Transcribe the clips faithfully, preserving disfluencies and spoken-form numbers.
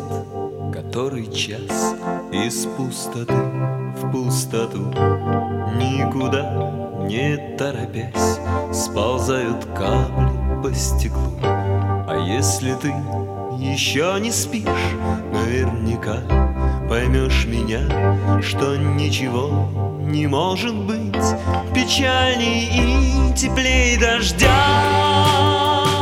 который час из пустоты в пустоту, никуда не торопясь, сползают капли по стеклу. А если ты еще не спишь, наверняка поймешь меня, что ничего не может быть печальней и теплей дождя.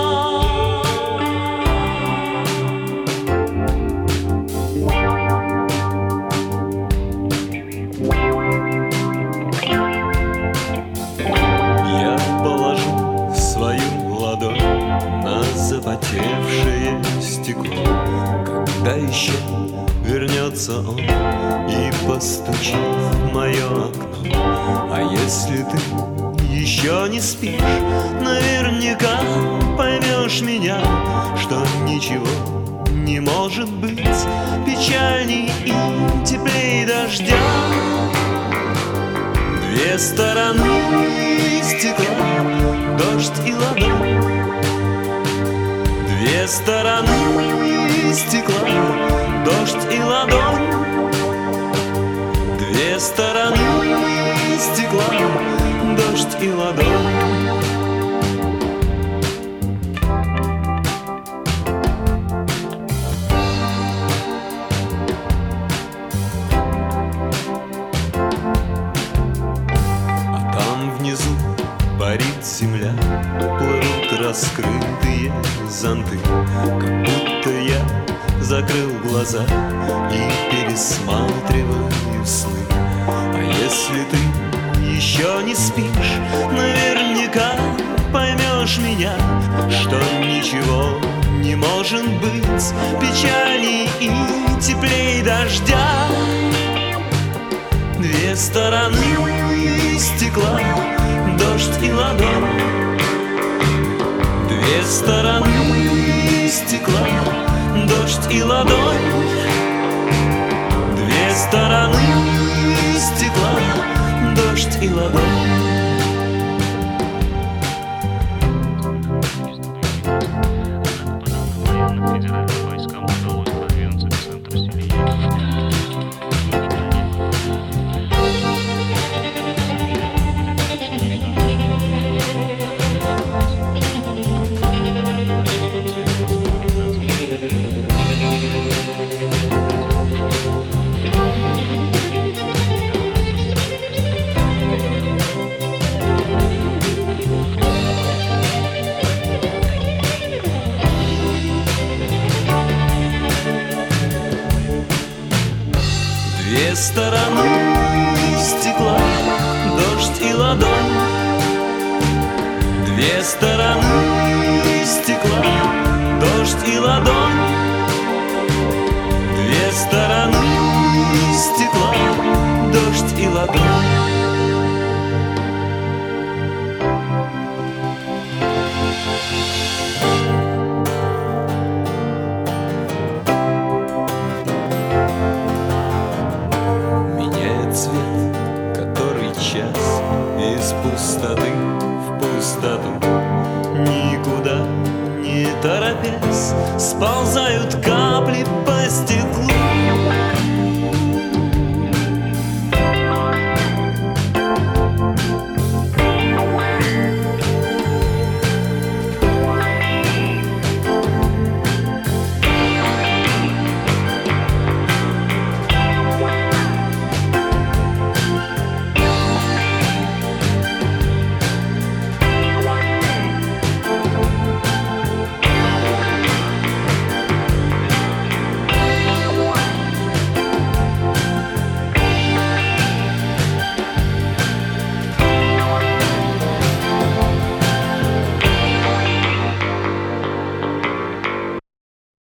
Запотевшее стекло, когда еще вернется он и постучит в мое окно. А если ты еще не спишь, наверняка поймешь меня, что ничего не может быть печальней и теплей дождя. Две стороны стекла, дождь и ладонь. Две стороны стекла, дождь и ладонь. Две стороны стекла, дождь и ладонь. А там внизу парит земля, плывут раскрытые зонты, как будто я закрыл глаза и пересматриваю сны. А если ты еще не спишь, наверняка поймешь меня, что ничего не может быть печальней и теплей дождя. Две стороны стекла, дождь и ладонь. Две стороны стекла, дождь и ладонь. Две стороны стекла, дождь и ладонь. Две стороны стекла, дождь и ладонь. Две стороны стекла, дождь и ладонь. Две стороны стекла, дождь и ладонь. Из пустоты в пустоту, никуда не торопясь, спал